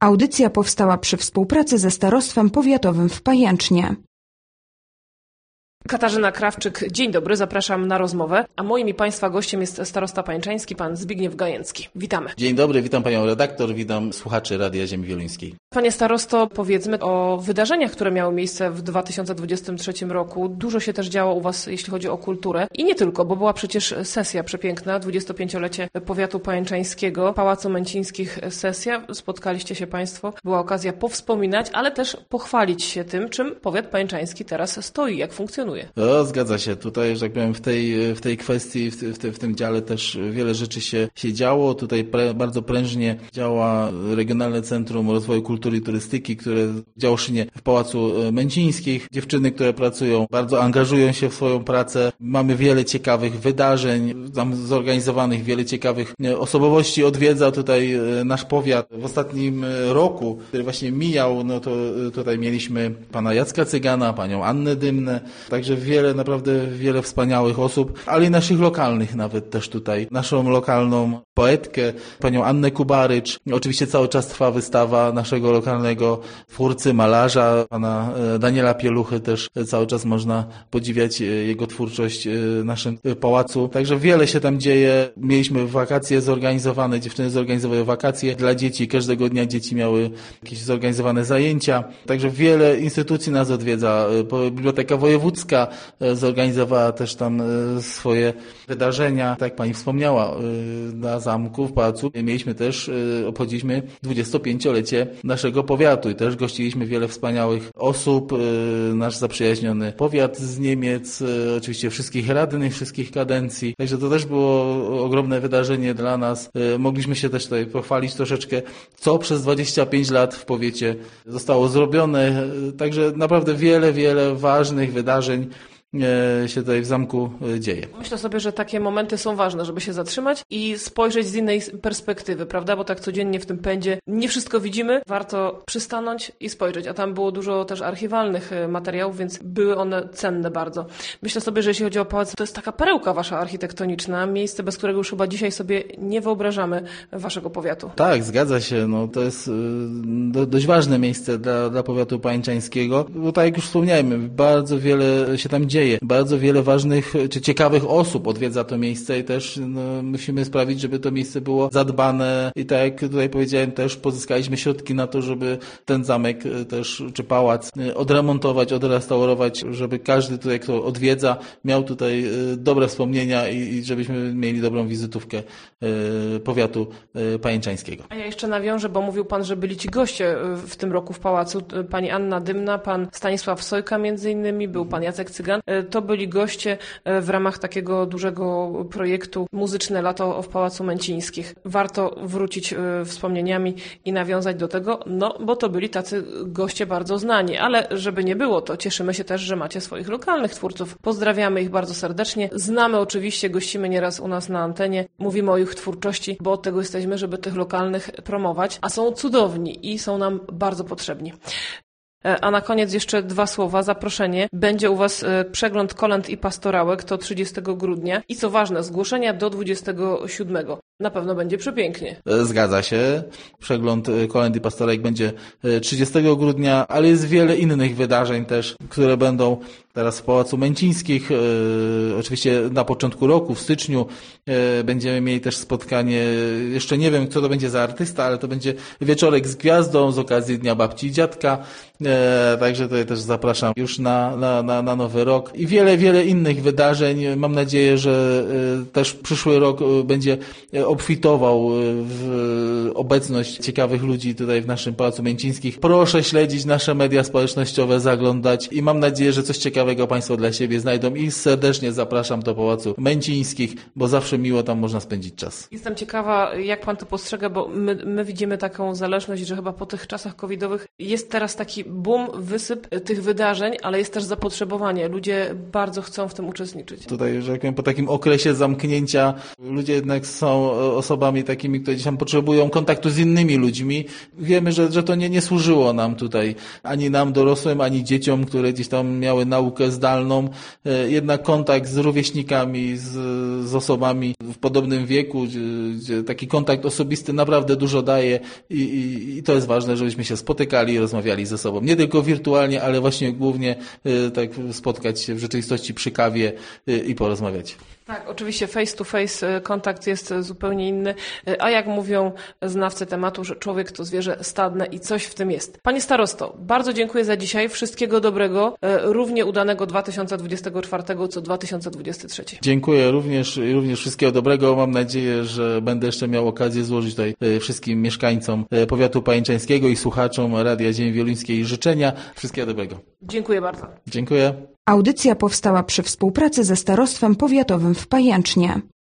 Audycja powstała przy współpracy ze Starostwem Powiatowym w Pajęcznie. Katarzyna Krawczyk, dzień dobry, zapraszam na rozmowę. A moim i Państwa gościem jest starosta pańczański, pan Zbigniew Gajęcki. Witamy. Dzień dobry, witam panią redaktor, witam słuchaczy Radia Ziemi Wieluńskiej. Panie starosto, powiedzmy o wydarzeniach, które miały miejsce w 2023 roku. Dużo się też działo u Was, jeśli chodzi o kulturę. I nie tylko, bo była przecież sesja przepiękna, 25-lecie Powiatu Pajęczańskiego, Pałacu Męcińskich sesja. Spotkaliście się Państwo, była okazja powspominać, ale też pochwalić się tym, czym Powiat Pajęczański teraz stoi, jak funkcjonuje. No, zgadza się. Tutaj, że tak powiem, w tej kwestii, w tym dziale też wiele rzeczy się działo. Tutaj bardzo prężnie działa Regionalne Centrum Rozwoju Kultury i Turystyki, które działa w Pałacu Męcińskich. Dziewczyny, które pracują, bardzo angażują się w swoją pracę. Mamy wiele ciekawych wydarzeń tam zorganizowanych, wiele ciekawych osobowości odwiedza tutaj nasz powiat. W ostatnim roku, który właśnie mijał, no to tutaj mieliśmy pana Jacka Cygana, panią Annę Dymnę, także naprawdę wiele wspaniałych osób, ale i naszych lokalnych nawet też tutaj. Naszą lokalną poetkę, panią Annę Kubarycz. Oczywiście cały czas trwa wystawa naszego lokalnego twórcy, malarza, pana Daniela Pieluchy, też cały czas można podziwiać jego twórczość w naszym pałacu. Także wiele się tam dzieje. Mieliśmy wakacje zorganizowane, dziewczyny zorganizowały wakacje dla dzieci. Każdego dnia dzieci miały jakieś zorganizowane zajęcia. Także wiele instytucji nas odwiedza. Biblioteka Wojewódzka zorganizowała też tam swoje wydarzenia. Tak jak pani wspomniała, na zamku, w pałacu mieliśmy też, obchodziliśmy 25-lecie naszego powiatu i też gościliśmy wiele wspaniałych osób. Nasz zaprzyjaźniony powiat z Niemiec, oczywiście wszystkich radnych, wszystkich kadencji. Także to też było ogromne wydarzenie dla nas. Mogliśmy się też tutaj pochwalić troszeczkę, co przez 25 lat w powiecie zostało zrobione. Także naprawdę wiele ważnych wydarzeń się tutaj w zamku dzieje. Myślę sobie, że takie momenty są ważne, żeby się zatrzymać i spojrzeć z innej perspektywy, prawda? Bo tak codziennie w tym pędzie nie wszystko widzimy, warto przystanąć i spojrzeć, a tam było dużo też archiwalnych materiałów, więc były one cenne bardzo. Myślę sobie, że jeśli chodzi o pałac, to jest taka perełka wasza architektoniczna, miejsce, bez którego już chyba dzisiaj sobie nie wyobrażamy waszego powiatu. Tak, zgadza się. No, to jest dość ważne miejsce dla powiatu pajęczańskiego, bo tak jak już wspomniałem, bardzo wiele się tam dzieje. Bardzo wiele ważnych czy ciekawych osób odwiedza to miejsce i też musimy sprawić, żeby to miejsce było zadbane i tak jak tutaj powiedziałem, też pozyskaliśmy środki na to, żeby ten zamek też, czy pałac odremontować, odrestaurować, żeby każdy tutaj, kto odwiedza, miał tutaj dobre wspomnienia i żebyśmy mieli dobrą wizytówkę powiatu pajęczańskiego. A ja jeszcze nawiążę, bo mówił pan, że byli ci goście w tym roku w pałacu. Pani Anna Dymna, pan Stanisław Sojka między innymi, był pan Jacek Cygan. To byli goście w ramach takiego dużego projektu Muzyczne Lato w Pałacu Męcińskich. Warto wrócić wspomnieniami i nawiązać do tego, no bo to byli tacy goście bardzo znani, ale żeby nie było, to cieszymy się też, że macie swoich lokalnych twórców. Pozdrawiamy ich bardzo serdecznie. Znamy oczywiście, gościmy nieraz u nas na antenie, mówimy o ich twórczości, bo od tego jesteśmy, żeby tych lokalnych promować, a są cudowni i są nam bardzo potrzebni. A na koniec jeszcze 2 słowa, zaproszenie. Będzie u Was przegląd kolęd i pastorałek, to 30 grudnia. I co ważne, zgłoszenia do 27. Na pewno będzie przepięknie. Zgadza się. Przegląd kolęd i pastorałek będzie 30 grudnia, ale jest wiele innych wydarzeń też, które będą teraz w Pałacu Męcińskich. Oczywiście na początku roku, w styczniu, będziemy mieli też spotkanie, jeszcze nie wiem, co to będzie za artysta, ale to będzie wieczorek z gwiazdą z okazji Dnia Babci i Dziadka. Także tutaj też zapraszam już na nowy rok. I wiele innych wydarzeń. Mam nadzieję, że też przyszły rok będzie obfitował w obecność ciekawych ludzi tutaj w naszym Pałacu Męcińskich. Proszę śledzić nasze media społecznościowe, zaglądać i mam nadzieję, że coś ciekawego Państwo dla siebie znajdą i serdecznie zapraszam do Pałacu Męcińskich, bo zawsze miło tam można spędzić czas. Jestem ciekawa, jak Pan to postrzega, bo my widzimy taką zależność, że chyba po tych czasach covidowych jest teraz taki boom, wysyp tych wydarzeń, ale jest też zapotrzebowanie. Ludzie bardzo chcą w tym uczestniczyć. Tutaj, że jak po takim okresie zamknięcia ludzie jednak są osobami takimi, które gdzieś tam potrzebują kontaktu kontaktu z innymi ludźmi. Wiemy, że to nie służyło nam tutaj, ani nam dorosłym, ani dzieciom, które gdzieś tam miały naukę zdalną. Jednak kontakt z rówieśnikami, z osobami w podobnym wieku, gdzie taki kontakt osobisty naprawdę dużo daje i to jest ważne, żebyśmy się spotykali i rozmawiali ze sobą. Nie tylko wirtualnie, ale właśnie głównie tak spotkać się w rzeczywistości przy kawie i porozmawiać. Tak, oczywiście face to face kontakt jest zupełnie inny, a jak mówią znawcy tematu, że człowiek to zwierzę stadne i coś w tym jest. Panie starosto, bardzo dziękuję za dzisiaj. Wszystkiego dobrego, równie udanego 2024 co 2023. Dziękuję również wszystkiego dobrego. Mam nadzieję, że będę jeszcze miał okazję złożyć tutaj wszystkim mieszkańcom powiatu pajęczańskiego i słuchaczom Radia Ziemi Wieluńskiej życzenia. Wszystkiego dobrego. Dziękuję bardzo. Dziękuję. Audycja powstała przy współpracy ze Starostwem Powiatowym w Pajęcznie.